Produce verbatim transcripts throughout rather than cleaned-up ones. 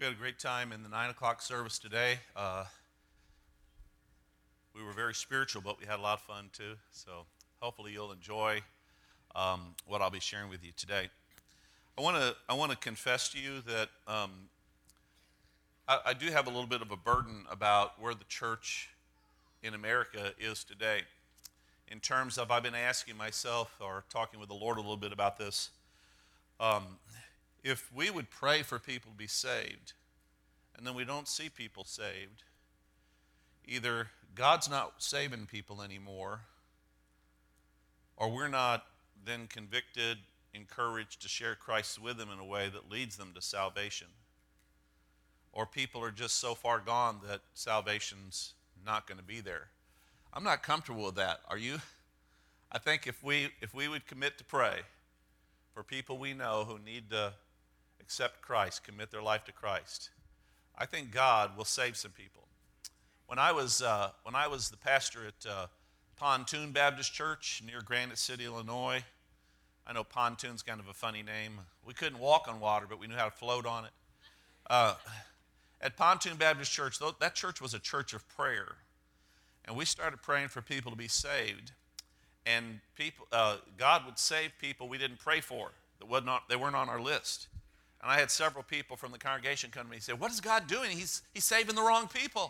We had a great time in the nine o'clock service today. Uh, we were very spiritual, but we had a lot of fun too. So hopefully you'll enjoy um, what I'll be sharing with you today. I want to I want to confess to you that um, I, I do have a little bit of a burden about where the church in America is today. In terms of, I've been asking myself or talking with the Lord a little bit about this. Um, if we would pray for people to be saved, and then we don't see people saved, either God's not saving people anymore, or we're not then convicted, encouraged to share Christ with them in a way that leads them to salvation. Or people are just so far gone that salvation's not going to be there. I'm not comfortable with that. Are you? I think if we if we would commit to pray for people we know who need to accept Christ, commit their life to Christ, I think God will save some people. When I was uh, when I was the pastor at uh, Pontoon Baptist Church near Granite City, Illinois, I know Pontoon's kind of a funny name. We couldn't walk on water, but we knew how to float on it. Uh, at Pontoon Baptist Church, that church was a church of prayer. And we started praying for people to be saved. And people, uh, God would save people we didn't pray for, that would not, they weren't on our list. And I had several people from the congregation come to me and say, "What is God doing? He's, he's saving the wrong people."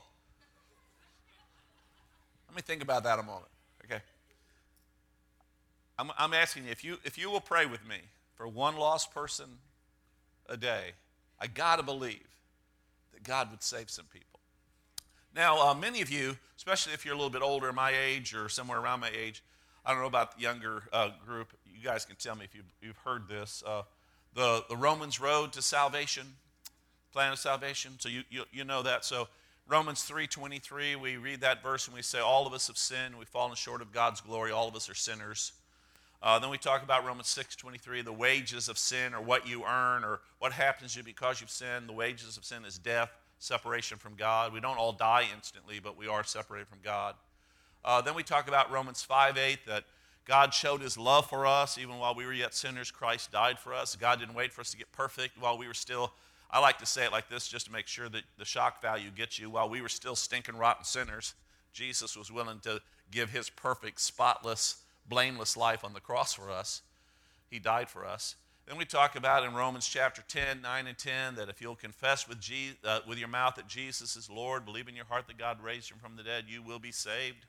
Let me think about that a moment, okay? I'm, I'm asking you, if you, if you will pray with me for one lost person a day, I got to believe that God would save some people. Now, uh, many of you, especially if you're a little bit older, my age or somewhere around my age, I don't know about the younger uh, group. You guys can tell me if you've, you've heard this. Uh, the, the Romans road to salvation, plan of salvation. So you, you, you know that. So Romans three twenty-three, we read that verse and we say, all of us have sinned. We've fallen short of God's glory. All of us are sinners. Uh, then we talk about Romans six twenty-three, the wages of sin, or what you earn, or what happens to you because you've sinned. The wages of sin is death, separation from God. We don't all die instantly, but we are separated from God. Uh, then we talk about Romans five eight, that God showed his love for us. Even while we were yet sinners, Christ died for us. God didn't wait for us to get perfect while we were still, I like to say it like this just to make sure that the shock value gets you. While we were still stinking rotten sinners, Jesus was willing to give his perfect, spotless, blameless life on the cross for us. He died for us. Then we talk about in Romans chapter ten, nine and ten, that if you'll confess with, Je- uh, with your mouth that Jesus is Lord, believe in your heart that God raised him from the dead, you will be saved.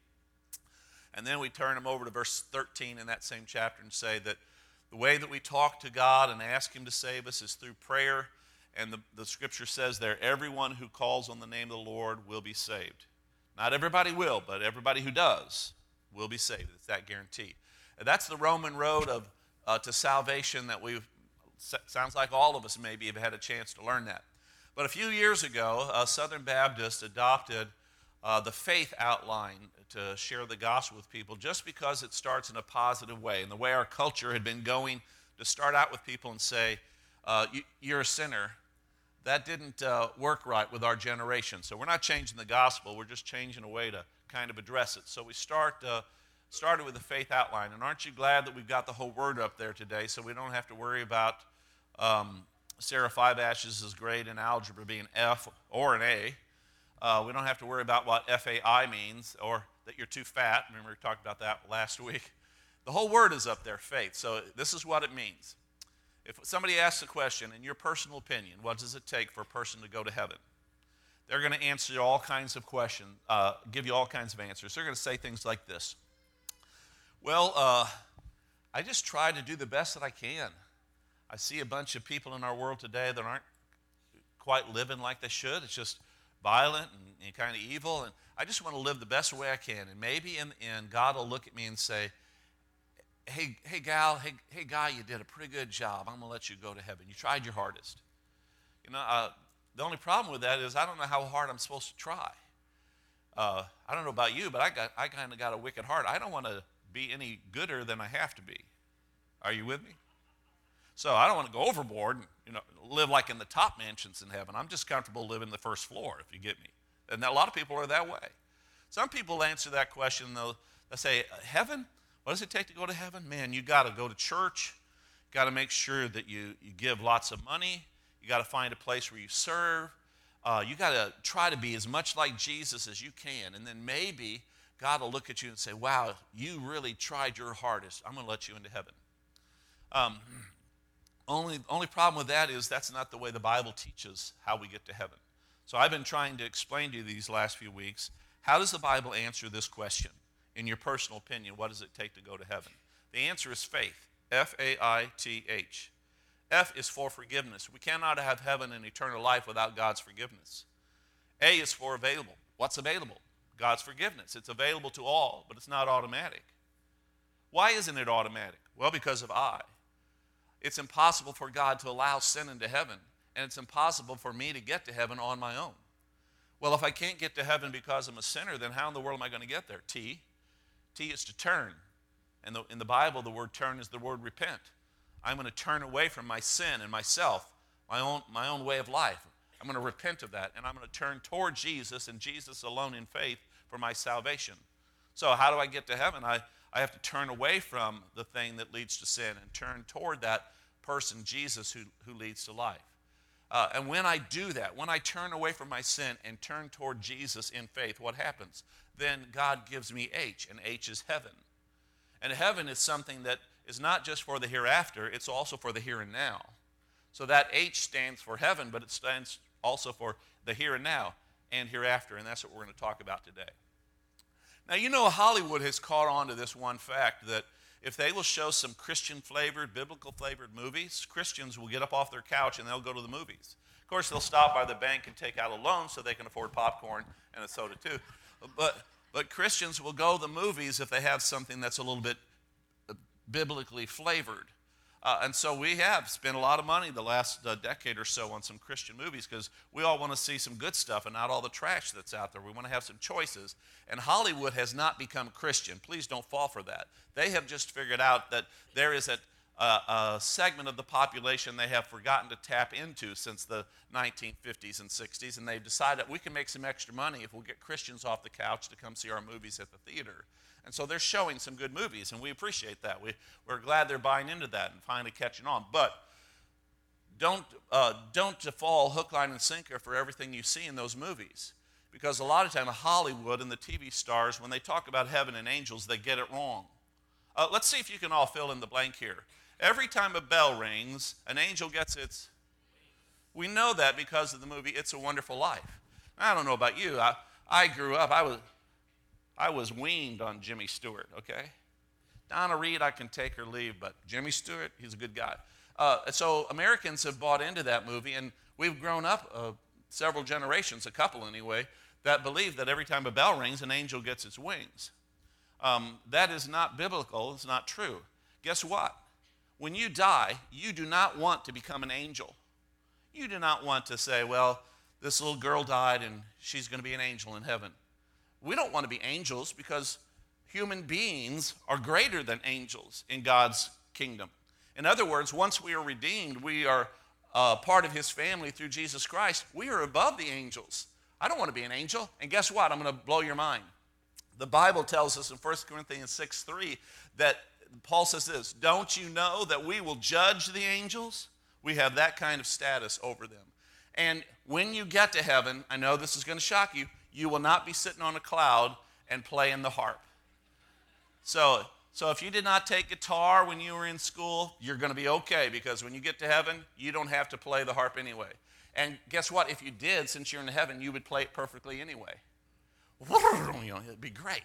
And then we turn them over to verse thirteen in that same chapter and say that the way that we talk to God and ask him to save us is through prayer. And the, the scripture says there, everyone who calls on the name of the Lord will be saved. Not everybody will, but everybody who does will be saved. It's that guarantee. And that's the Roman road of uh, to salvation that we've, sounds like all of us maybe have had a chance to learn that. But a few years ago, uh, Southern Baptists adopted uh, the faith outline to share the gospel with people just because it starts in a positive way. And the way our culture had been going to start out with people and say, uh, you, you're a sinner, that didn't uh, work right with our generation. So we're not changing the gospel, we're just changing a way to kind of address it. So we start uh, started with the faith outline. And aren't you glad that we've got the whole word up there today so we don't have to worry about um, Sarah Five Ashes' is grade in algebra being F or an A. Uh, we don't have to worry about what F A I means or that you're too fat. Remember we talked about that last week. The whole word is up there, faith. So this is what it means. If somebody asks a question, in your personal opinion, what does it take for a person to go to heaven? They're going to answer all kinds of questions, uh, give you all kinds of answers. They're going to say things like this. Well, uh, I just try to do the best that I can. I see a bunch of people in our world today that aren't quite living like they should. It's just violent and, and kind of evil, and I just want to live the best way I can. And maybe in, in God will look at me and say, hey, hey gal, hey, hey guy, you did a pretty good job. I'm going to let you go to heaven. You tried your hardest. You know, uh, the only problem with that is I don't know how hard I'm supposed to try. Uh, I don't know about you, but I got I kind of got a wicked heart. I don't want to be any gooder than I have to be. Are you with me? So I don't want to go overboard and, you know, live like in the top mansions in heaven. I'm just comfortable living the first floor, if you get me. And a lot of people are that way. Some people answer that question, they'll, they'll say, heaven? What does it take to go to heaven? Man, you got to go to church. Got to make sure that you, you give lots of money. You got to find a place where you serve. Uh, you got to try to be as much like Jesus as you can. And then maybe God will look at you and say, wow, you really tried your hardest. I'm going to let you into heaven. Um, only, only problem with that is that's not the way the Bible teaches how we get to heaven. So I've been trying to explain to you these last few weeks, how does the Bible answer this question? In your personal opinion, what does it take to go to heaven? The answer is faith, F A I T H. F is for forgiveness. We cannot have heaven and eternal life without God's forgiveness. A is for available. What's available? God's forgiveness. It's available to all, but it's not automatic. Why isn't it automatic? Well, because of I. It's impossible for God to allow sin into heaven, and it's impossible for me to get to heaven on my own. Well, if I can't get to heaven because I'm a sinner, then how in the world am I going to get there? T. T is to turn. And in the Bible, the word turn is the word repent. I'm going to turn away from my sin and myself, my own, my own way of life. I'm going to repent of that, and I'm going to turn toward Jesus and Jesus alone in faith for my salvation. So how do I get to heaven? I, I have to turn away from the thing that leads to sin and turn toward that person, Jesus, who, who leads to life. Uh, and when I do that, when I turn away from my sin and turn toward Jesus in faith, what happens? Then God gives me H, and H is heaven. And heaven is something that is not just for the hereafter, it's also for the here and now. So that H stands for heaven, but it stands also for the here and now and hereafter, and that's what we're going to talk about today. Now, you know, Hollywood has caught on to this one fact that if they will show some Christian-flavored, biblical-flavored movies, Christians will get up off their couch and they'll go to the movies. Of course, they'll stop by the bank and take out a loan so they can afford popcorn and a soda too. But, but Christians will go to the movies if they have something that's a little bit biblically flavored. Uh, and so we have spent a lot of money the last uh, decade or so on some Christian movies because we all want to see some good stuff and not all the trash that's out there. We want to have some choices. And Hollywood has not become Christian. Please don't fall for that. They have just figured out that there is a, a, a segment of the population they have forgotten to tap into since the nineteen fifties and sixties, and they've decided we can make some extra money if we'll get Christians off the couch to come see our movies at the theater. And so they're showing some good movies, and we appreciate that. We, we're glad they're buying into that and finally catching on. But don't, uh, don't fall hook, line, and sinker for everything you see in those movies. Because a lot of time, Hollywood and the T V stars, when they talk about heaven and angels, they get it wrong. Uh, let's see if you can all fill in the blank here. Every time a bell rings, an angel gets its... We know that because of the movie It's a Wonderful Life. I don't know about you. I, I grew up, I was... I was weaned on Jimmy Stewart, okay? Donna Reed, I can take or leave, but Jimmy Stewart, he's a good guy. Uh, so Americans have bought into that movie, and we've grown up uh, several generations, a couple anyway, that believe that every time a bell rings, an angel gets its wings. Um, that is not biblical. It's not true. Guess what? When you die, you do not want to become an angel. You do not want to say, well, this little girl died, and she's going to be an angel in heaven. We don't want to be angels because human beings are greater than angels in God's kingdom. In other words, once we are redeemed, we are uh, part of his family through Jesus Christ. We are above the angels. I don't want to be an angel. And guess what? I'm going to blow your mind. The Bible tells us in First Corinthians six three that Paul says this, don't you know that we will judge the angels? We have that kind of status over them. And when you get to heaven, I know this is going to shock you, you will not be sitting on a cloud and playing the harp. So, so if you did not take guitar when you were in school, you're going to be okay because when you get to heaven, you don't have to play the harp anyway. And guess what? If you did, since you're in heaven, you would play it perfectly anyway. You know, it'd be great.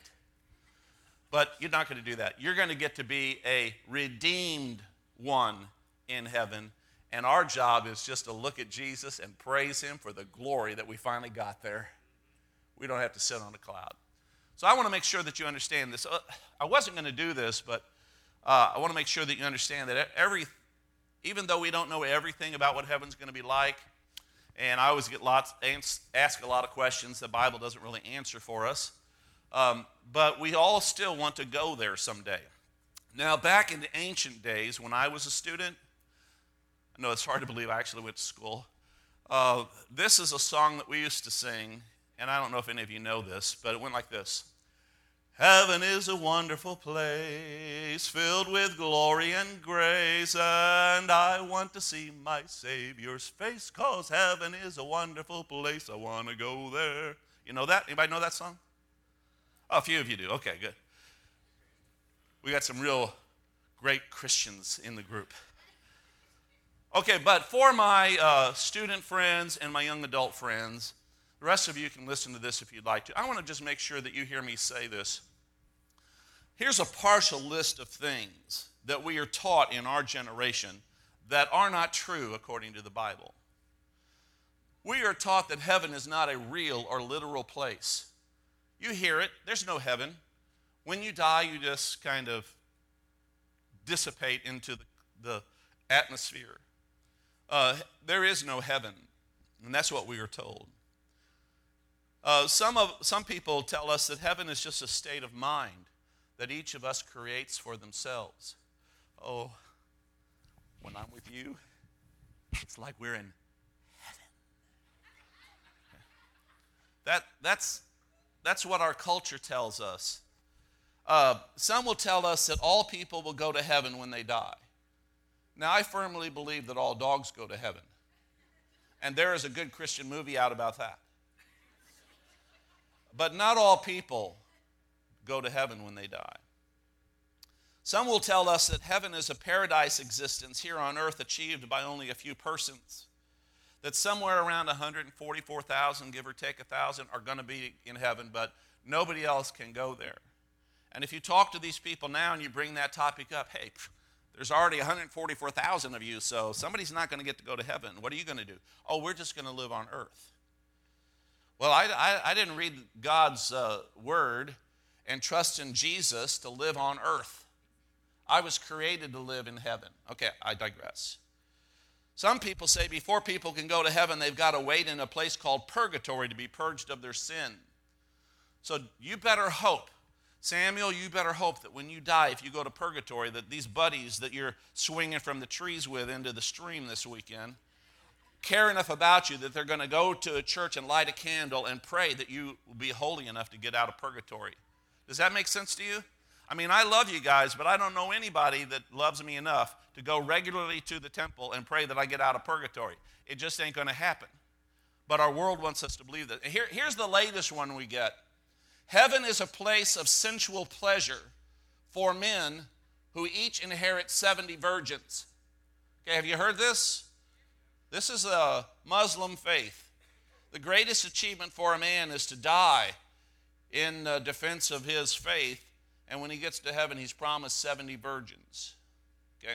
But you're not going to do that. You're going to get to be a redeemed one in heaven. And our job is just to look at Jesus and praise him for the glory that we finally got there. We don't have to sit on a cloud. So I want to make sure that you understand this. Uh, I wasn't going to do this, but uh, I want to make sure that you understand that every, even though we don't know everything about what heaven's going to be like, and I always get lots, ask a lot of questions the Bible doesn't really answer for us, um, but we all still want to go there someday. Now, back in the ancient days when I was a student, I know it's hard to believe I actually went to school, uh, this is a song that we used to sing. And I don't know if any of you know this, but it went like this. Heaven is a wonderful place, filled with glory and grace, and I want to see my Savior's face, 'cause heaven is a wonderful place. I want to go there. You know that? Anybody know that song? Oh, a few of you do. Okay, good. We got some real great Christians in the group. Okay, but for my uh, student friends and my young adult friends, the rest of you can listen to this if you'd like to. I want to just make sure that you hear me say this. Here's a partial list of things that we are taught in our generation that are not true according to the Bible. We are taught that heaven is not a real or literal place. You hear it, there's no heaven. When you die, you just kind of dissipate into the, the atmosphere. Uh, there is no heaven, and that's what we are told. Uh, some of some people tell us that heaven is just a state of mind that each of us creates for themselves. Oh, when I'm with you, it's like we're in heaven. That, that's, that's what our culture tells us. Uh, some will tell us that all people will go to heaven when they die. Now, I firmly believe that all dogs go to heaven. And there is a good Christian movie out about that. But not all people go to heaven when they die. Some will tell us that heaven is a paradise existence here on earth achieved by only a few persons. That somewhere around one hundred forty-four thousand, give or take one thousand, are going to be in heaven, but nobody else can go there. And if you talk to these people now and you bring that topic up, hey, there's already one hundred forty-four thousand of you, so somebody's not going to get to go to heaven. What are you going to do? Oh, we're just going to live on earth. Well, I, I, I didn't read God's uh, word and trust in Jesus to live on earth. I was created to live in heaven. Okay, I digress. Some people say before people can go to heaven, they've got to wait in a place called purgatory to be purged of their sin. So you better hope, Samuel, you better hope that when you die, if you go to purgatory, that these buddies that you're swinging from the trees with into the stream this weekend care enough about you that they're going to go to a church and light a candle and pray that you will be holy enough to get out of purgatory. Does that make sense to you? I mean, I love you guys, but I don't know anybody that loves me enough to go regularly to the temple and pray that I get out of purgatory. It just ain't going to happen. But our world wants us to believe that. Here, here's the latest one we get. Heaven is a place of sensual pleasure for men who each inherit seventy virgins. Okay, have you heard this? This is a Muslim faith. The greatest achievement for a man is to die in defense of his faith, and when he gets to heaven, he's promised seventy virgins. Okay?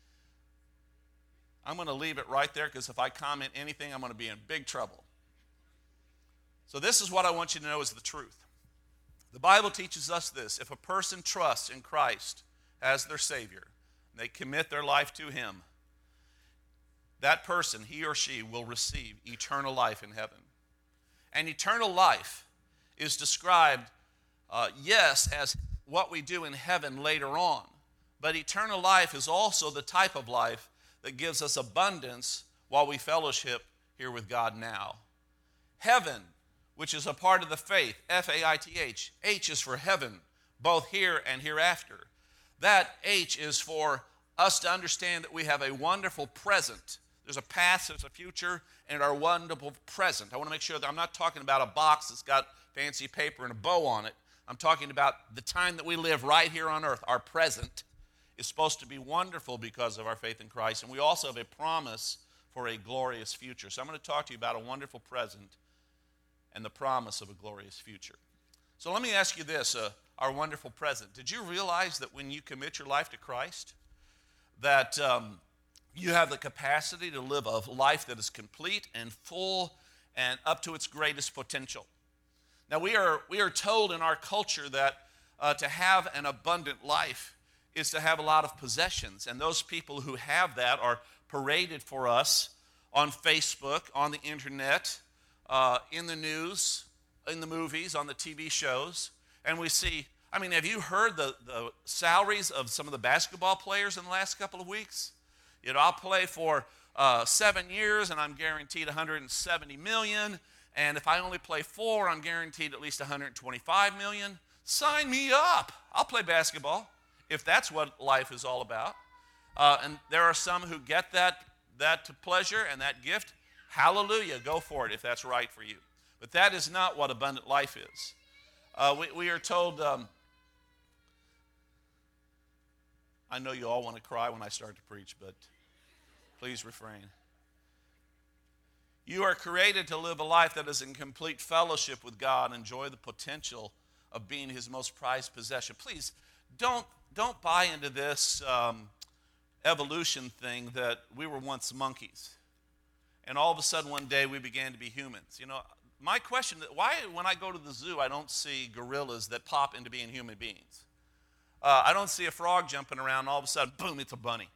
I'm going to leave it right there because if I comment anything, I'm going to be in big trouble. So this is what I want you to know is the truth. The Bible teaches us this. If a person trusts in Christ as their Savior, and they commit their life to Him, that person, he or she, will receive eternal life in heaven. And eternal life is described, uh, yes, as what we do in heaven later on. But eternal life is also the type of life that gives us abundance while we fellowship here with God now. Heaven, which is a part of the faith, F A I T H. H is for heaven, both here and hereafter. That H is for us to understand that we have a wonderful present. There's a past, there's a future, and our wonderful present. I want to make sure that I'm not talking about a box that's got fancy paper and a bow on it. I'm talking about the time that we live right here on earth. Our present is supposed to be wonderful because of our faith in Christ, and we also have a promise for a glorious future. So I'm going to talk to you about a wonderful present and the promise of a glorious future. So let me ask you this, uh, our wonderful present. Did you realize that when you commit your life to Christ, that um, you have the capacity to live a life that is complete and full and up to its greatest potential? Now, we are, we are told in our culture that uh, to have an abundant life is to have a lot of possessions. And those people who have that are paraded for us on Facebook, on the internet, uh, in the news, in the movies, on the T V shows. And we see, I mean, have you heard the, the salaries of some of the basketball players in the last couple of weeks? You know, I'll play for uh, seven years and I'm guaranteed one hundred seventy million dollars. And if I only play four, I'm guaranteed at least one hundred twenty-five million dollars. Sign me up. I'll play basketball if that's what life is all about. Uh, and there are some who get that, that pleasure and that gift. Hallelujah, go for it if that's right for you. But that is not what abundant life is. Uh, we, we are told, um, I know you all want to cry when I start to preach, but please refrain. You are created to live a life that is in complete fellowship with God, enjoy the potential of being his most prized possession. Please, don't, don't buy into this um, evolution thing that we were once monkeys, and all of a sudden one day we began to be humans. You know, my question, why when I go to the zoo I don't see gorillas that pop into being human beings? Uh, I don't see a frog jumping around and all of a sudden, boom, it's a bunny.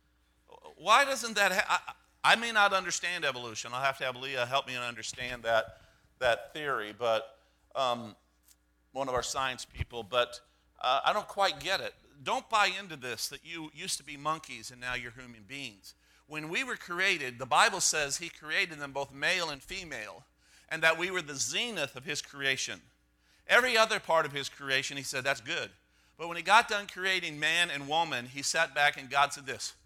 Why doesn't that happen? I may not understand evolution. I'll have to have Leah help me understand that, that theory, but um, one of our science people, but uh, I don't quite get it. Don't buy into this, that you used to be monkeys and now you're human beings. When we were created, the Bible says he created them both male and female, and that we were the zenith of his creation. Every other part of his creation, he said, that's good. But when he got done creating man and woman, he sat back and God said this,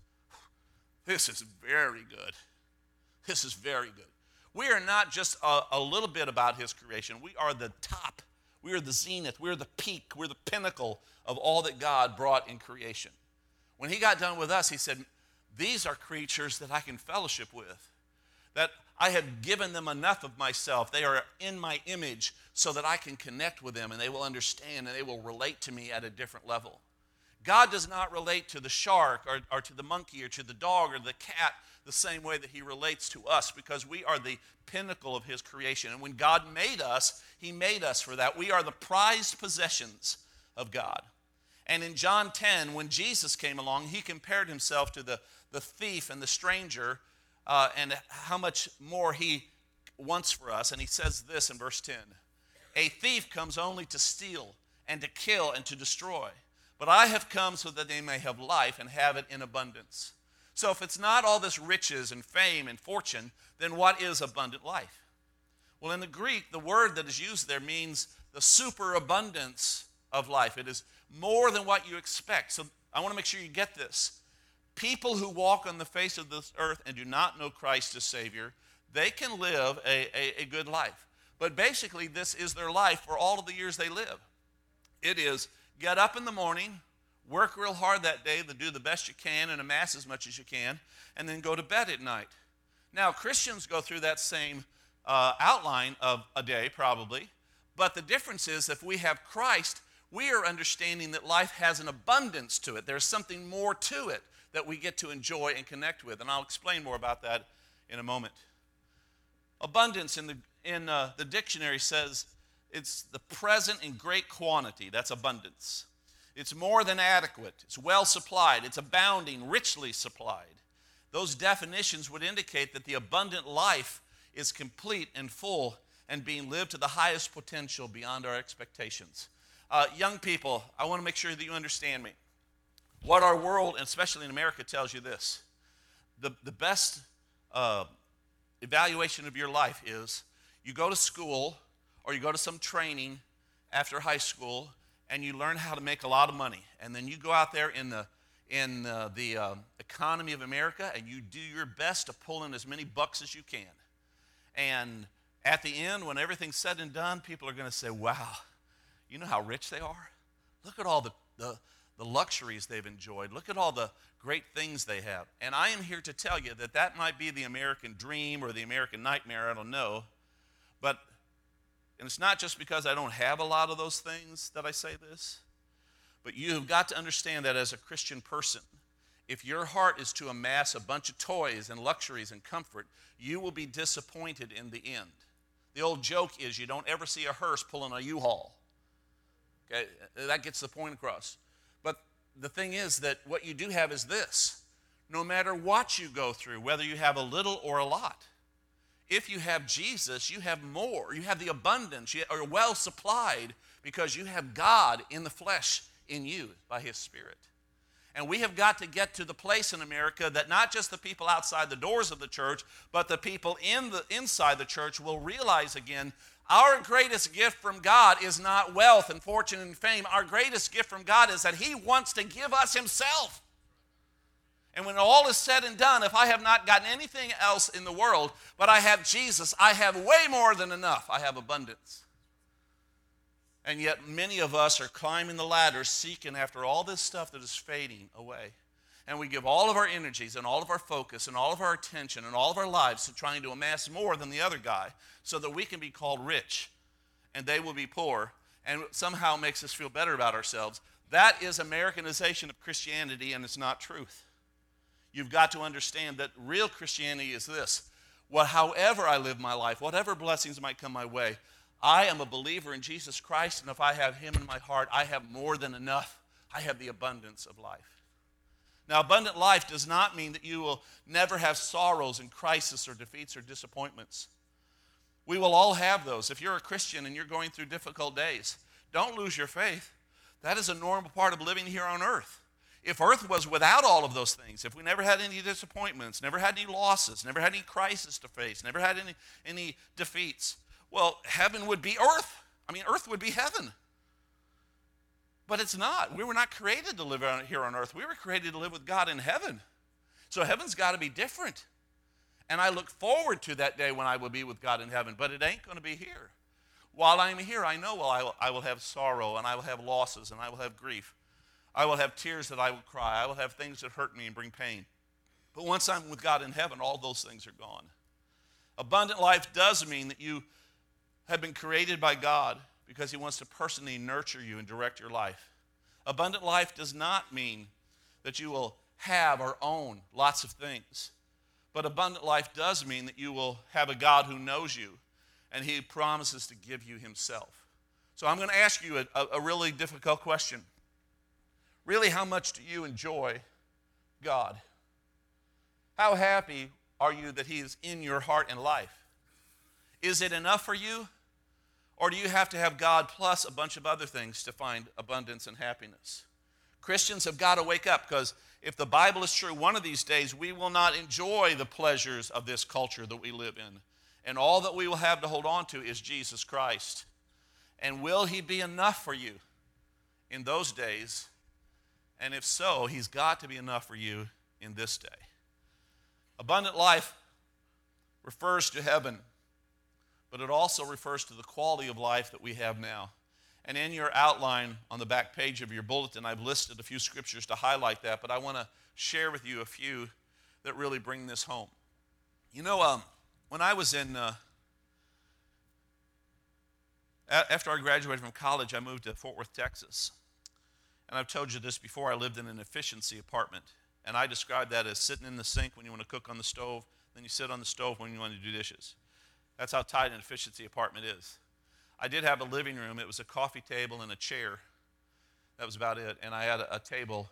this is very good. This is very good. We are not just a, a little bit about his creation. We are the top. We are the zenith. We're the peak. We're the pinnacle of all that God brought in creation. When he got done with us, he said, these are creatures that I can fellowship with, that I have given them enough of myself. They are in my image so that I can connect with them and they will understand and they will relate to me at a different level. God does not relate to the shark or, or to the monkey or to the dog or the cat the same way that he relates to us, because we are the pinnacle of his creation. And when God made us, he made us for that. We are the prized possessions of God. And in John ten, when Jesus came along, he compared himself to the, the thief and the stranger uh, and how much more he wants for us. And he says this in verse ten, a thief comes only to steal and to kill and to destroy. But I have come so that they may have life and have it in abundance. So if it's not all this riches and fame and fortune, then what is abundant life? Well, in the Greek, the word that is used there means the superabundance of life. It is more than what you expect. So I want to make sure you get this. People who walk on the face of this earth and do not know Christ as Savior, they can live a, a, a good life. But basically, this is their life for all of the years they live. It is get up in the morning, work real hard that day to do the best you can and amass as much as you can, and then go to bed at night. Now, Christians go through that same uh, outline of a day, probably, but the difference is if we have Christ, we are understanding that life has an abundance to it. There's something more to it that we get to enjoy and connect with, and I'll explain more about that in a moment. Abundance in the, in, uh, the dictionary says it's the present in great quantity. That's abundance. It's more than adequate. It's well supplied. It's abounding, richly supplied. Those definitions would indicate that the abundant life is complete and full and being lived to the highest potential beyond our expectations. Uh, young people, I want to make sure that you understand me. What our world, and especially in America, tells you this. The, the best uh, evaluation of your life is you go to school or you go to some training after high school and you learn how to make a lot of money. And then you go out there in the, in uh, the uh, economy of America and you do your best to pull in as many bucks as you can. And at the end, when everything's said and done, people are going to say, wow, you know how rich they are? Look at all the, the, the luxuries they've enjoyed. Look at all the great things they have. And I am here to tell you that that might be the American dream or the American nightmare, I don't know. But, and it's not just because I don't have a lot of those things that I say this, but you have got to understand that as a Christian person, if your heart is to amass a bunch of toys and luxuries and comfort, you will be disappointed in the end. The old joke is you don't ever see a hearse pulling a U-Haul. Okay, that gets the point across. But the thing is that what you do have is this. No matter what you go through, whether you have a little or a lot, if you have Jesus, you have more. You have the abundance. You are well supplied because you have God in the flesh in you by his Spirit. And we have got to get to the place in America that not just the people outside the doors of the church, but the people in the inside the church will realize again, Our greatest gift from God is not wealth and fortune and fame. Our greatest gift from God is that he wants to give us himself. And when all is said and done, if I have not gotten anything else in the world, but I have Jesus, I have way more than enough. I have abundance. And yet many of us are climbing the ladder, seeking after all this stuff that is fading away. And we give all of our energies and all of our focus and all of our attention and all of our lives to trying to amass more than the other guy so that we can be called rich and they will be poor, and it somehow makes us feel better about ourselves. That is Americanization of Christianity, and it's not truth. You've got to understand that real Christianity is this. Well, however I live my life, whatever blessings might come my way, I am a believer in Jesus Christ, and if I have him in my heart, I have more than enough. I have the abundance of life. Now, abundant life does not mean that you will never have sorrows and crises or defeats or disappointments. We will all have those. If you're a Christian and you're going through difficult days, don't lose your faith. That is a normal part of living here on earth. If earth was without all of those things, if we never had any disappointments, never had any losses, never had any crisis to face, never had any, any defeats, well, heaven would be earth. I mean, earth would be heaven. But it's not. We were not created to live here on earth. We were created to live with God in heaven. So heaven's got to be different. And I look forward to that day when I will be with God in heaven, but it ain't going to be here. While I'm here, I know well, I will, I will have sorrow, and I will have losses, and I will have grief. I will have tears that I will cry. I will have things that hurt me and bring pain. But once I'm with God in heaven, all those things are gone. Abundant life does mean that you have been created by God because he wants to personally nurture you and direct your life. Abundant life does not mean that you will have or own lots of things. But abundant life does mean that you will have a God who knows you, and he promises to give you himself. So I'm going to ask you a, a really difficult question. Really, how much do you enjoy God? How happy are you that he is in your heart and life? Is it enough for you? Or do you have to have God plus a bunch of other things to find abundance and happiness? Christians have got to wake up, because if the Bible is true, one of these days we will not enjoy the pleasures of this culture that we live in. And all that we will have to hold on to is Jesus Christ. And will he be enough for you in those days? And if so, he's got to be enough for you in this day. Abundant life refers to heaven, but it also refers to the quality of life that we have now. And in your outline on the back page of your bulletin, I've listed a few scriptures to highlight that, but I want to share with you a few that really bring this home. You know, um, when I was in, uh, after I graduated from college, I moved to Fort Worth, Texas. And I've told you this before, I lived in an efficiency apartment. And I describe that as sitting in the sink when you want to cook on the stove, then you sit on the stove when you want to do dishes. That's how tight an efficiency apartment is. I did have a living room. It was a coffee table and a chair. That was about it. And I had a, a table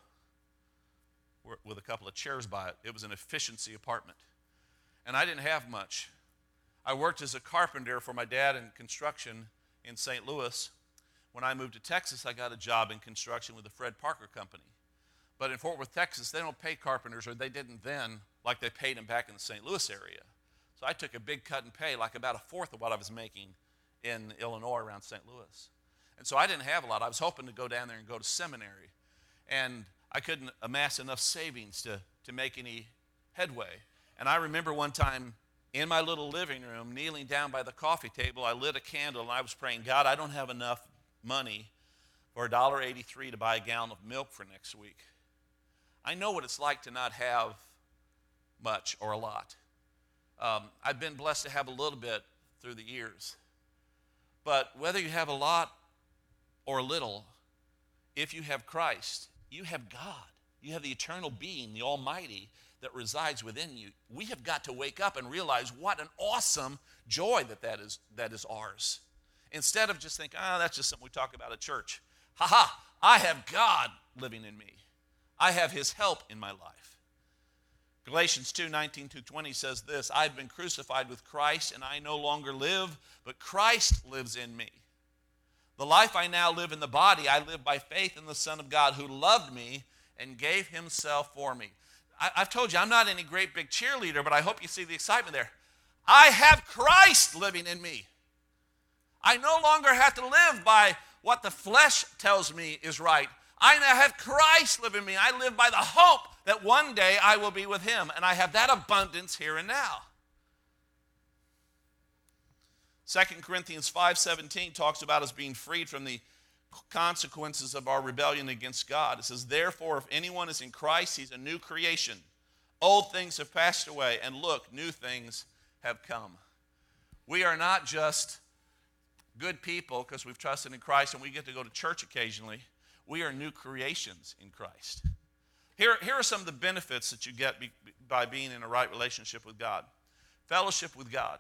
with a couple of chairs by it. It was an efficiency apartment. And I didn't have much. I worked as a carpenter for my dad in construction in Saint Louis. When I moved to Texas, I got a job in construction with the Fred Parker Company. But in Fort Worth, Texas, they don't pay carpenters, or they didn't then, like they paid them back in the Saint Louis area. So I took a big cut in pay, like about a fourth of what I was making in Illinois around Saint Louis. And so I didn't have a lot. I was hoping to go down there and go to seminary. And I couldn't amass enough savings to, to make any headway. And I remember one time in my little living room, kneeling down by the coffee table, I lit a candle and I was praying, God, I don't have enough money for one dollar and eighty-three cents to buy a gallon of milk for next week. I know what it's like to not have much or a lot. Um, I've been blessed to have a little bit through the years. But whether you have a lot or a little, if you have Christ, you have God. You have the eternal being, the Almighty, that resides within you. We have got to wake up and realize what an awesome joy that that is, that is ours. Instead of just thinking, ah, oh, that's just something we talk about at church. Ha ha, I have God living in me. I have his help in my life. Galatians two nineteen to twenty says this, I've been crucified with Christ, and I no longer live, but Christ lives in me. The life I now live in the body, I live by faith in the Son of God who loved me and gave himself for me. I, I've told you, I'm not any great big cheerleader, but I hope you see the excitement there. I have Christ living in me. I no longer have to live by what the flesh tells me is right. I now have Christ live in me. I live by the hope that one day I will be with him, and I have that abundance here and now. Second Corinthians five seventeen talks about us being freed from the consequences of our rebellion against God. It says, therefore, if anyone is in Christ, he's a new creation. Old things have passed away, and look, new things have come. We are not just good people because we've trusted in Christ and we get to go to church occasionally. We are new creations in Christ. Here, here are some of the benefits that you get be, by being in a right relationship with God. Fellowship with God.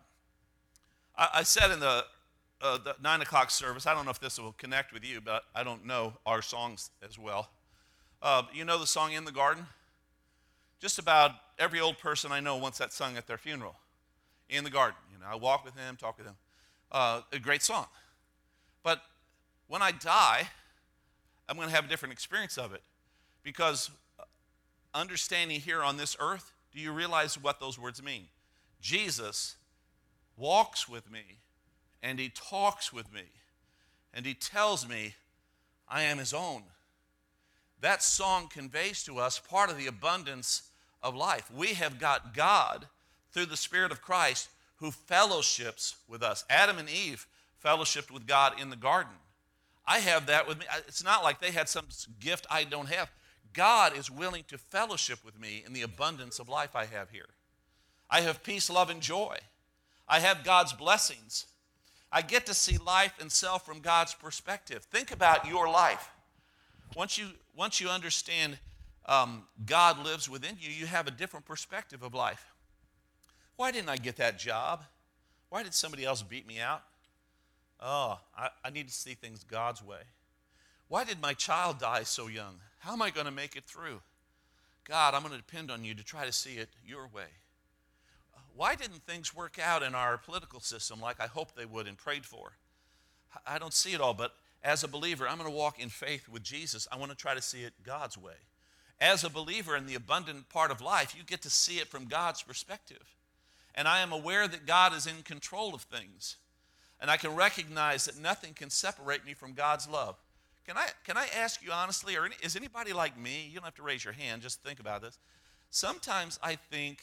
I, I said in the, uh, the nine o'clock service, I don't know if this will connect with you, but I don't know our songs as well. Uh, you know the song In the Garden? Just about every old person I know wants that sung at their funeral. In the garden. You know, I walk with him, talk with him. Uh, a great song. But when I die, I'm going to have a different experience of it. Because understanding here on this earth, do you realize what those words mean? Jesus walks with me, and he talks with me, and he tells me I am his own. That song conveys to us part of the abundance of life. We have got God through the Spirit of Christ who fellowships with us. Adam and Eve fellowshipped with God in the garden. I have that with me. It's not like they had some gift I don't have. God is willing to fellowship with me in the abundance of life I have here. I have peace, love, and joy. I have God's blessings. I get to see life and self from God's perspective. Think about your life. Once you, once you understand um, God lives within you, you have a different perspective of life. Why didn't I get that job? Why did somebody else beat me out? Oh, I, I need to see things God's way. Why did my child die so young? How am I going to make it through? God, I'm going to depend on you to try to see it your way. Why didn't things work out in our political system like I hoped they would and prayed for? I don't see it all, but as a believer, I'm going to walk in faith with Jesus. I want to try to see it God's way. As a believer in the abundant part of life, you get to see it from God's perspective. And I am aware that God is in control of things. And I can recognize that nothing can separate me from God's love. Can I, can I ask you honestly, or any, is anybody like me? You don't have to raise your hand, just think about this. Sometimes I think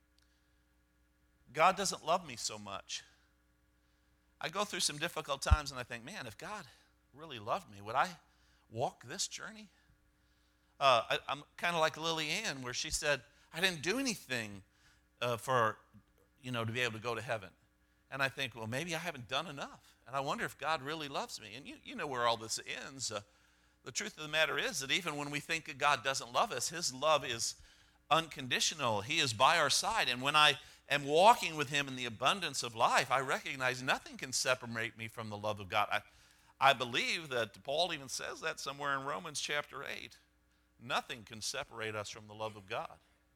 God doesn't love me so much. I go through some difficult times and I think, man, if God really loved me, would I walk this journey? Uh, I, I'm kind of like Lily Ann, where she said, I didn't do anything uh, for, you know, to be able to go to heaven. And I think, well, maybe I haven't done enough. And I wonder if God really loves me. And you, you know where all this ends. Uh, the truth of the matter is that even when we think that God doesn't love us, his love is unconditional. He is by our side. And when I am walking with him in the abundance of life, I recognize nothing can separate me from the love of God. I, I believe that Paul even says that somewhere in Romans chapter eight. Nothing can separate us from the love of God.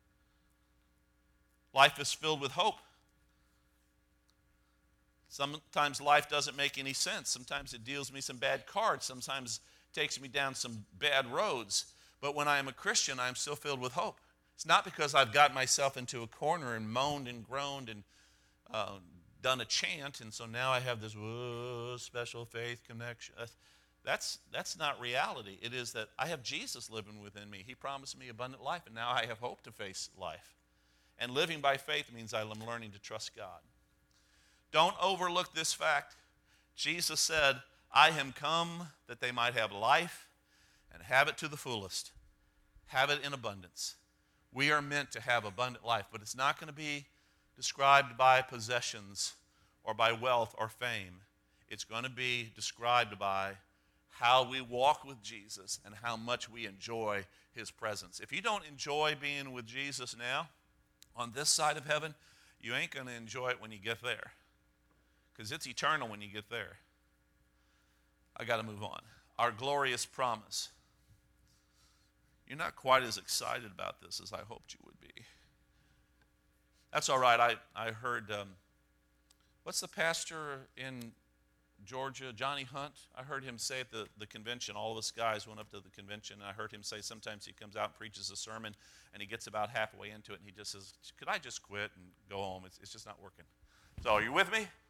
Life is filled with hope. Sometimes life doesn't make any sense. Sometimes it deals me some bad cards. Sometimes it takes me down some bad roads. But when I am a Christian, I am still filled with hope. It's not because I've got myself into a corner and moaned and groaned and uh, done a chant, and so now I have this whoa, special faith connection. That's, that's not reality. It is that I have Jesus living within me. He promised me abundant life, and now I have hope to face life. And living by faith means I'm learning to trust God. Don't overlook this fact. Jesus said, I am come that they might have life and have it to the fullest. Have it in abundance. We are meant to have abundant life, but it's not going to be described by possessions or by wealth or fame. It's going to be described by how we walk with Jesus and how much we enjoy his presence. If you don't enjoy being with Jesus now, on this side of heaven, you ain't going to enjoy it when you get there. Because it's eternal when you get there. I got to move on. Our glorious promise. You're not quite as excited about this as I hoped you would be. That's all right. I, I heard, um, what's the pastor in Georgia, Johnny Hunt? I heard him say at the, the convention, all of us guys went up to the convention, and I heard him say sometimes he comes out and preaches a sermon, and he gets about halfway into it, and he just says, could I just quit and go home? It's, it's just not working. So are you with me?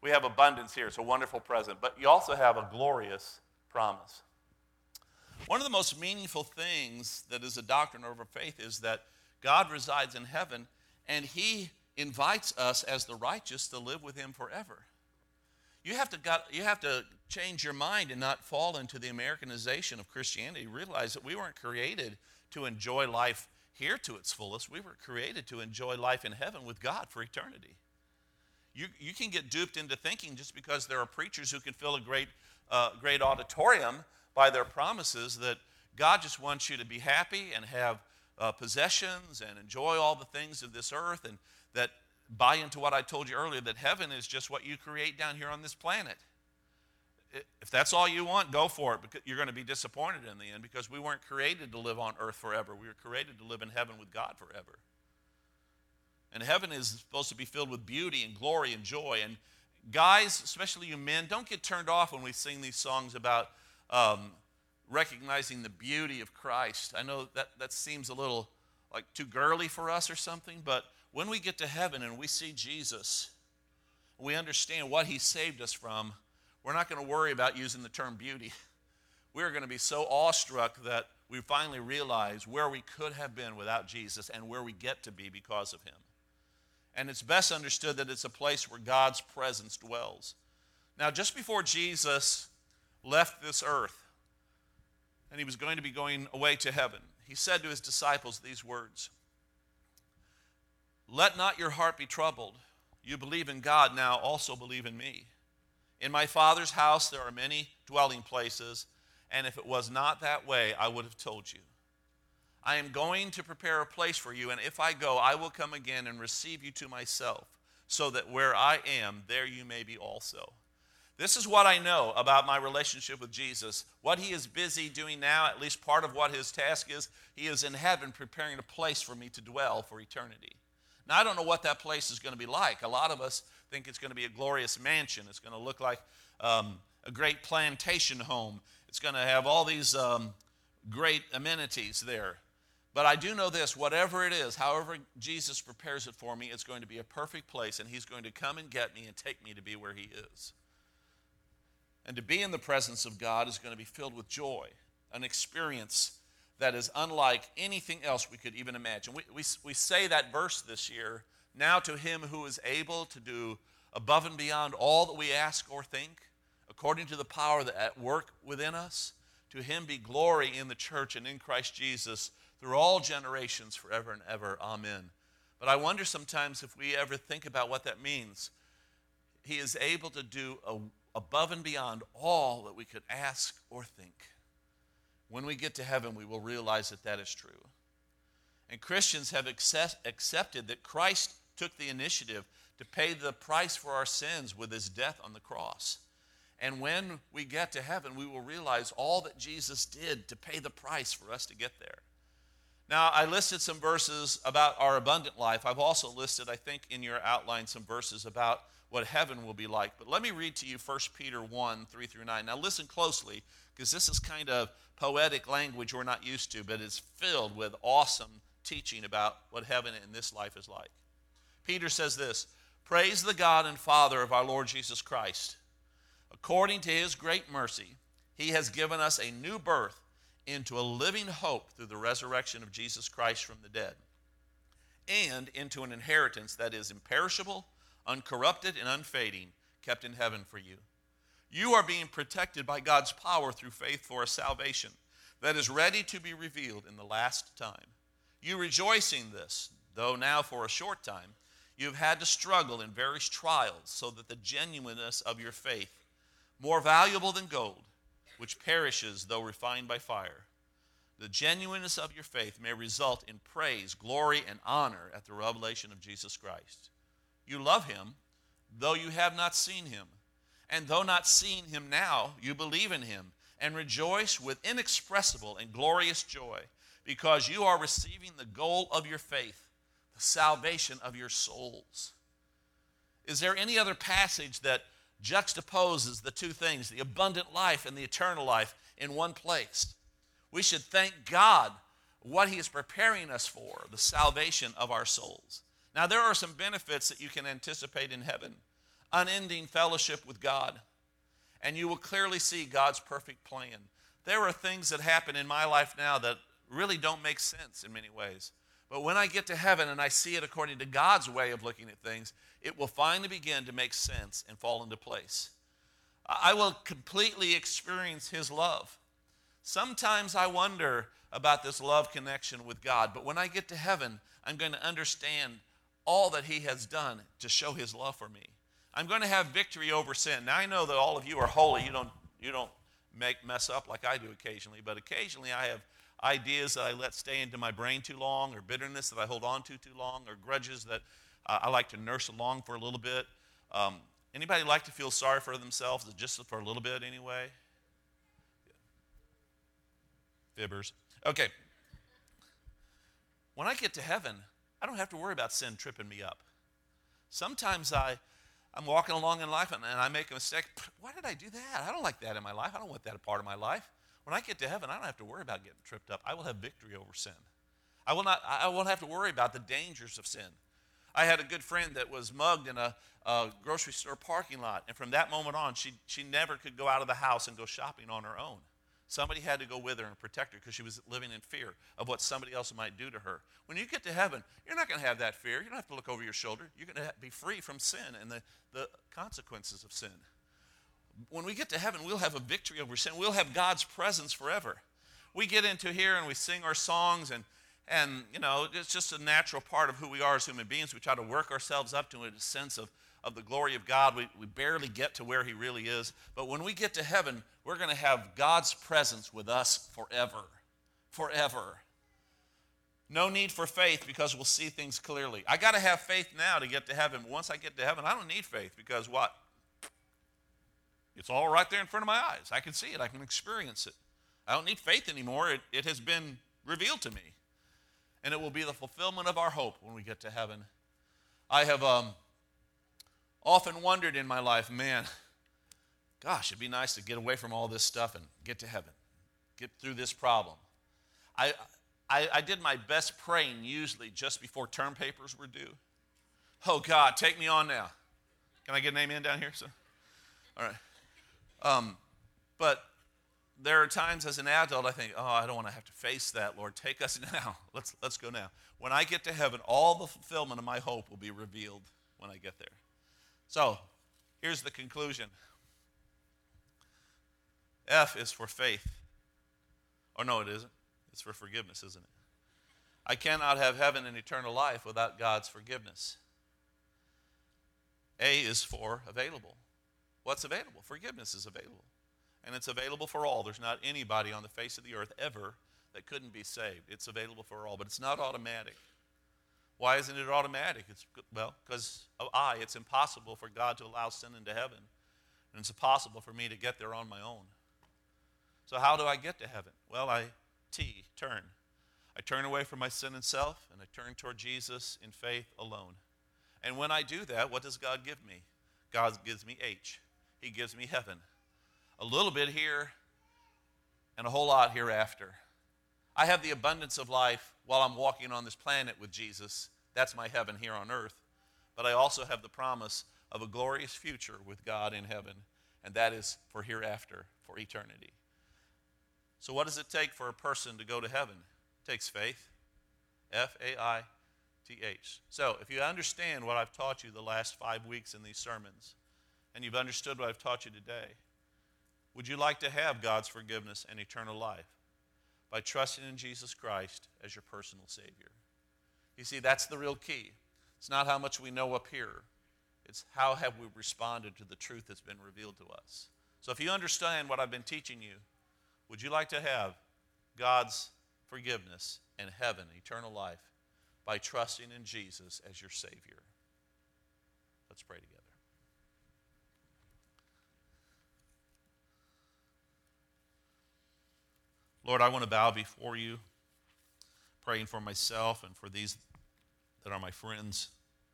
we have abundance here. It's a wonderful present. But you also have a glorious promise. One of the most meaningful things that is a doctrine of our faith is that God resides in heaven, and he invites us as the righteous to live with him forever. You have to got, you have to change your mind and not fall into the Americanization of Christianity. Realize that we weren't created to enjoy life here to its fullest. We were created to enjoy life in heaven with God for eternity. You, you can get duped into thinking just because there are preachers who can fill a great, uh, great auditorium by their promises that God just wants you to be happy and have uh, possessions and enjoy all the things of this earth, and that buy into what I told you earlier, that heaven is just what you create down here on this planet. If that's all you want, go for it, because you're going to be disappointed in the end, because we weren't created to live on earth forever. We were created to live in heaven with God forever. And heaven is supposed to be filled with beauty and glory and joy. And guys, especially you men, don't get turned off when we sing these songs about um, recognizing the beauty of Christ. I know that, that seems a little like too girly for us or something, but when we get to heaven and we see Jesus, we understand what he saved us from, we're not going to worry about using the term beauty. We're going to be so awestruck that we finally realize where we could have been without Jesus and where we get to be because of him. And it's best understood that it's a place where God's presence dwells. Now, just before Jesus left this earth and he was going to be going away to heaven, he said to his disciples these words: "Let not your heart be troubled. You believe in God, now also believe in me. In my Father's house there are many dwelling places, and if it was not that way, I would have told you. I am going to prepare a place for you, and if I go, I will come again and receive you to myself, so that where I am, there you may be also." This is what I know about my relationship with Jesus. What he is busy doing now, at least part of what his task is, he is in heaven preparing a place for me to dwell for eternity. Now, I don't know what that place is going to be like. A lot of us think it's going to be a glorious mansion. It's going to look like um, a great plantation home. It's going to have all these um, great amenities there. But I do know this: whatever it is, however Jesus prepares it for me, it's going to be a perfect place, and he's going to come and get me and take me to be where he is. And to be in the presence of God is going to be filled with joy, an experience that is unlike anything else we could even imagine. We, we, we say that verse this year, "Now to him who is able to do above and beyond all that we ask or think, according to the power that at work within us, to him be glory in the church and in Christ Jesus through all generations forever and ever. Amen." But I wonder sometimes if we ever think about what that means. He is able to do a, above and beyond all that we could ask or think. When we get to heaven, we will realize that that is true. And Christians have accept, accepted that Christ took the initiative to pay the price for our sins with his death on the cross. And when we get to heaven, we will realize all that Jesus did to pay the price for us to get there. Now, I listed some verses about our abundant life. I've also listed, I think, in your outline some verses about what heaven will be like. But let me read to you First Peter one, three through nine. Now listen closely, because this is kind of poetic language we're not used to, but it's filled with awesome teaching about what heaven in this life is like. Peter says this: "Praise the God and Father of our Lord Jesus Christ. According to his great mercy, he has given us a new birth into a living hope through the resurrection of Jesus Christ from the dead, and into an inheritance that is imperishable, uncorrupted, and unfading, kept in heaven for you. You are being protected by God's power through faith for a salvation that is ready to be revealed in the last time. You rejoice in this, though now for a short time you have had to struggle in various trials, so that the genuineness of your faith, more valuable than gold, which perishes though refined by fire, the genuineness of your faith may result in praise, glory, and honor at the revelation of Jesus Christ. You love him, though you have not seen him. And though not seeing him now, you believe in him and rejoice with inexpressible and glorious joy, because you are receiving the goal of your faith, the salvation of your souls." Is there any other passage that juxtaposes the two things, the abundant life and the eternal life, in one place? We should thank God what he is preparing us for, the salvation of our souls. Now, there are some benefits that you can anticipate in heaven. unending fellowship with God, and you will clearly see God's perfect plan. There are things that happen in my life now that really don't make sense in many ways. But when I get to heaven and I see it according to God's way of looking at things, it will finally begin to make sense and fall into place. I will completely experience his love. Sometimes I wonder about this love connection with God, but when I get to heaven, I'm going to understand all that he has done to show his love for me. I'm going to have victory over sin. Now I know that all of you are holy. You don't, you don't make mess up like I do occasionally, but occasionally I have ideas that I let stay into my brain too long, or bitterness that I hold on to too long, or grudges that uh, I like to nurse along for a little bit. Um, anybody like to feel sorry for themselves just for a little bit anyway? Fibbers. Okay. When I get to heaven, I don't have to worry about sin tripping me up. Sometimes I, I'm walking along in life and, and I make a mistake. Why did I do that? I don't like that in my life. I don't want that a part of my life. When I get to heaven, I don't have to worry about getting tripped up. I will have victory over sin. I will not. I won't have to worry about the dangers of sin. I had a good friend that was mugged in a, a grocery store parking lot, and from that moment on, she she never could go out of the house and go shopping on her own. Somebody had to go with her and protect her because she was living in fear of what somebody else might do to her. When you get to heaven, you're not going to have that fear. You don't have to look over your shoulder. You're going to be free from sin and the, the consequences of sin. When we get to heaven, we'll have a victory over sin. We'll have God's presence forever. We get into here and we sing our songs, and, and you know, it's just a natural part of who we are as human beings. We try to work ourselves up to a sense of, of the glory of God. We, we barely get to where he really is. But when we get to heaven, we're going to have God's presence with us forever. Forever. No need for faith because we'll see things clearly. I got to have faith now to get to heaven. But once I get to heaven, I don't need faith because what? It's all right there in front of my eyes. I can see it. I can experience it. I don't need faith anymore. It, it has been revealed to me. And it will be the fulfillment of our hope when we get to heaven. I have um, often wondered in my life, man, gosh, it'd be nice to get away from all this stuff and get to heaven. Get through this problem. I, I, I did my best praying usually just before term papers were due. Oh, God, take me on now. Can I get an amen down here? So, all right. Um, but there are times as an adult I think, oh, I don't want to have to face that, Lord. Take us now. Let's, let's go now. When I get to heaven, all the fulfillment of my hope will be revealed when I get there. So here's the conclusion. F is for faith. Or no, it isn't. It's for forgiveness, isn't it? I cannot have heaven and eternal life without God's forgiveness. A is for available. What's available? Forgiveness is available. And it's available for all. There's not anybody on the face of the earth ever that couldn't be saved. It's available for all, but it's not automatic. Why isn't it automatic? It's, well, because of I. It's impossible for God to allow sin into heaven. And it's impossible for me to get there on my own. So how do I get to heaven? Well, I, T, turn. I turn away from my sin and self, and I turn toward Jesus in faith alone. And when I do that, what does God give me? God gives me H. He gives me heaven. A little bit here and a whole lot hereafter. I have the abundance of life while I'm walking on this planet with Jesus. That's my heaven here on earth. But I also have the promise of a glorious future with God in heaven, and that is for hereafter, for eternity. So what does it take for a person to go to heaven? It takes faith. F A I T H. So if you understand what I've taught you the last five weeks in these sermons, and you've understood what I've taught you today, would you like to have God's forgiveness and eternal life by trusting in Jesus Christ as your personal Savior? You see, that's the real key. It's not how much we know up here. It's how have we responded to the truth that's been revealed to us. So if you understand what I've been teaching you, would you like to have God's forgiveness and heaven, eternal life, by trusting in Jesus as your Savior? Let's pray together. Lord, I want to bow before you, praying for myself and for these that are my friends.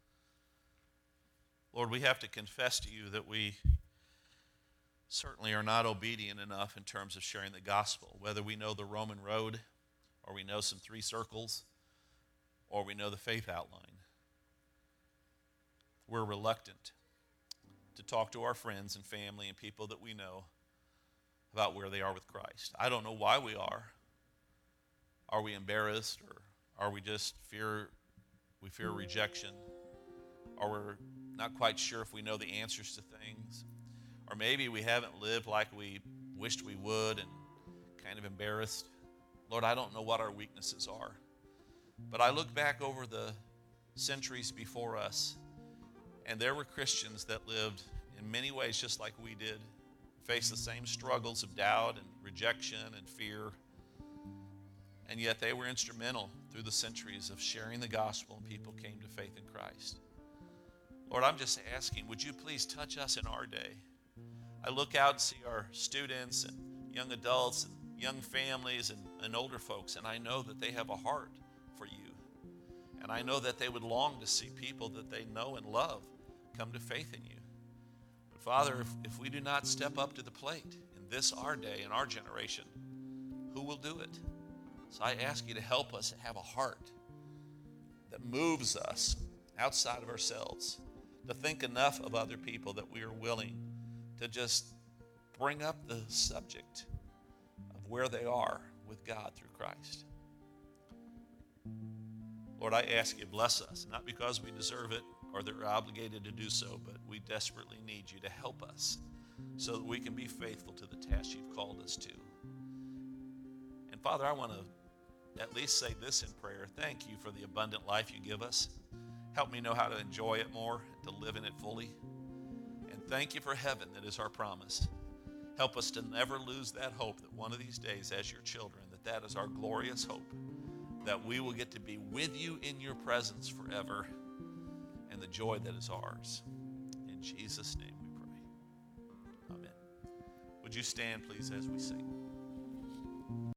Lord, we have to confess to you that we certainly are not obedient enough in terms of sharing the gospel, whether we know the Roman road or we know some three circles or we know the faith outline. We're reluctant to to talk to our friends and family and people that we know about where they are with Christ. I don't know why we are. Are we embarrassed, or are we just fear, we fear rejection? Or we're not quite sure if we know the answers to things? Or maybe we haven't lived like we wished we would and kind of embarrassed. Lord, I don't know what our weaknesses are. But I look back over the centuries before us, and there were Christians that lived in many ways just like we did, faced the same struggles of doubt and rejection and fear, and yet they were instrumental through the centuries of sharing the gospel, and people came to faith in Christ. Lord, I'm just asking, would you please touch us in our day? I look out and see our students and young adults and young families and, and older folks, and I know that they have a heart for you. And I know that they would long to see people that they know and love come to faith in you. But Father, if, if we do not step up to the plate in this our day, in our generation, who will do it? So I ask you to help us have a heart that moves us outside of ourselves, to think enough of other people that we are willing to just bring up the subject of where they are with God through Christ. Lord, I ask you to bless us, not because we deserve it or that we're obligated to do so, but we desperately need you to help us so that we can be faithful to the task you've called us to. And Father, I want to at least say this in prayer. Thank you for the abundant life you give us. Help me know how to enjoy it more, to live in it fully. And thank you for heaven that is our promise. Help us to never lose that hope that one of these days as your children, that that is our glorious hope, that we will get to be with you in your presence forever, and the joy that is ours. In Jesus' name we pray. Amen. Would you stand, please, as we sing?